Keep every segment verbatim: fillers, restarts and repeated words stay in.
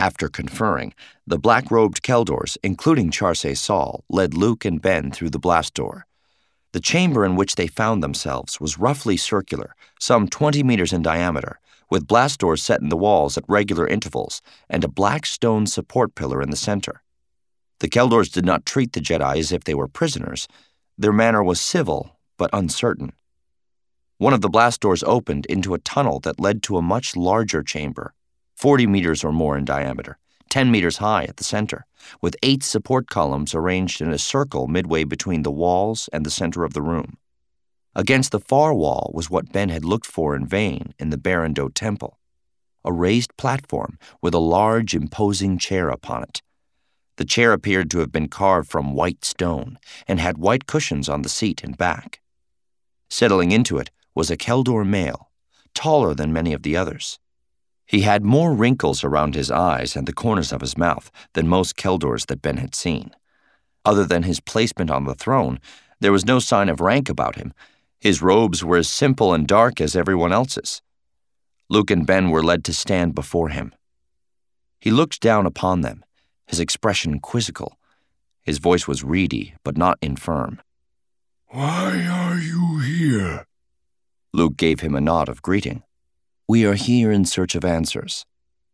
After conferring, the black-robed Keldors, including Charsay Saul, led Luke and Ben through the blast door. The chamber in which they found themselves was roughly circular, some twenty meters in diameter, with blast doors set in the walls at regular intervals and a black stone support pillar in the center. The Keldors did not treat the Jedi as if they were prisoners. Their manner was civil, but uncertain. One of the blast doors opened into a tunnel that led to a much larger chamber, forty meters or more in diameter, ten meters high at the center, with eight support columns arranged in a circle midway between the walls and the center of the room. Against the far wall was what Ben had looked for in vain in the Barrandot Temple, a raised platform with a large, imposing chair upon it. The chair appeared to have been carved from white stone and had white cushions on the seat and back. Settling into it was a Keldor male, taller than many of the others. He had more wrinkles around his eyes and the corners of his mouth than most Keldors that Ben had seen. Other than his placement on the throne, there was no sign of rank about him. His robes were as simple and dark as everyone else's. Luke and Ben were led to stand before him. He looked down upon them, his expression quizzical. His voice was reedy, but not infirm. "Why are you here?" Luke gave him a nod of greeting. "We are here in search of answers."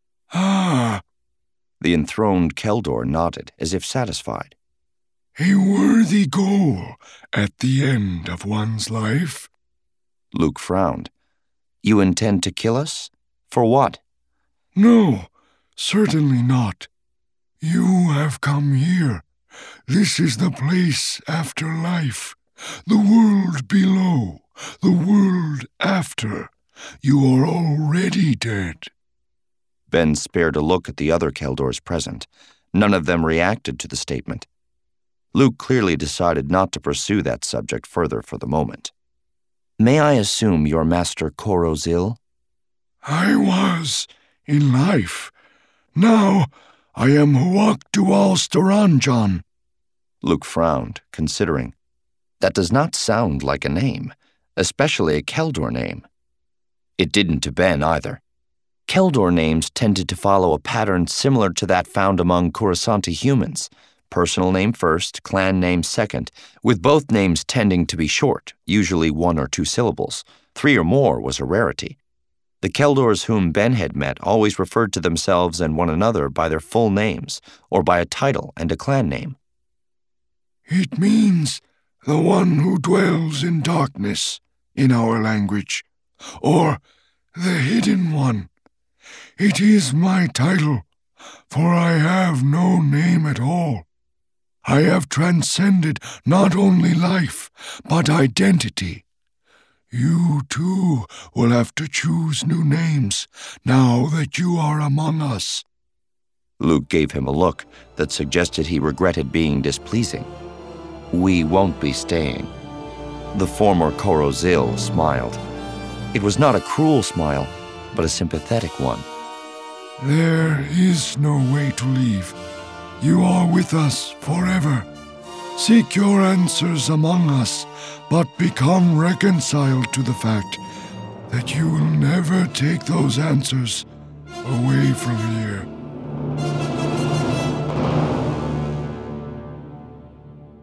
"Ah." The enthroned Keldor nodded, as if satisfied. "A worthy goal at the end of one's life." Luke frowned. "You intend to kill us? For what?" "No, certainly not. You have come here. This is the place after life, the world below, the world after. You are already dead." Ben spared a look at the other Keldors present. None of them reacted to the statement. Luke clearly decided not to pursue that subject further for the moment. "May I assume your master Koro's ill?" "I was, in life. Now I am Huak Dual Staranjan." Luke frowned, considering. That does not sound like a name, especially a Keldor name. It didn't to Ben either. Keldor names tended to follow a pattern similar to that found among Coruscanti humans. Personal name first, clan name second, with both names tending to be short, usually one or two syllables. Three or more was a rarity. The Keldors whom Ben had met always referred to themselves and one another by their full names, or by a title and a clan name. "It means the one who dwells in darkness, in our language, or the hidden one. It is my title, for I have no name at all. I have transcended not only life, but identity. You, too, will have to choose new names now that you are among us." Luke gave him a look that suggested he regretted being displeasing. "We won't be staying." The former Koro Zil smiled. It was not a cruel smile, but a sympathetic one. "There is no way to leave. You are with us forever. Seek your answers among us, but become reconciled to the fact that you will never take those answers away from here."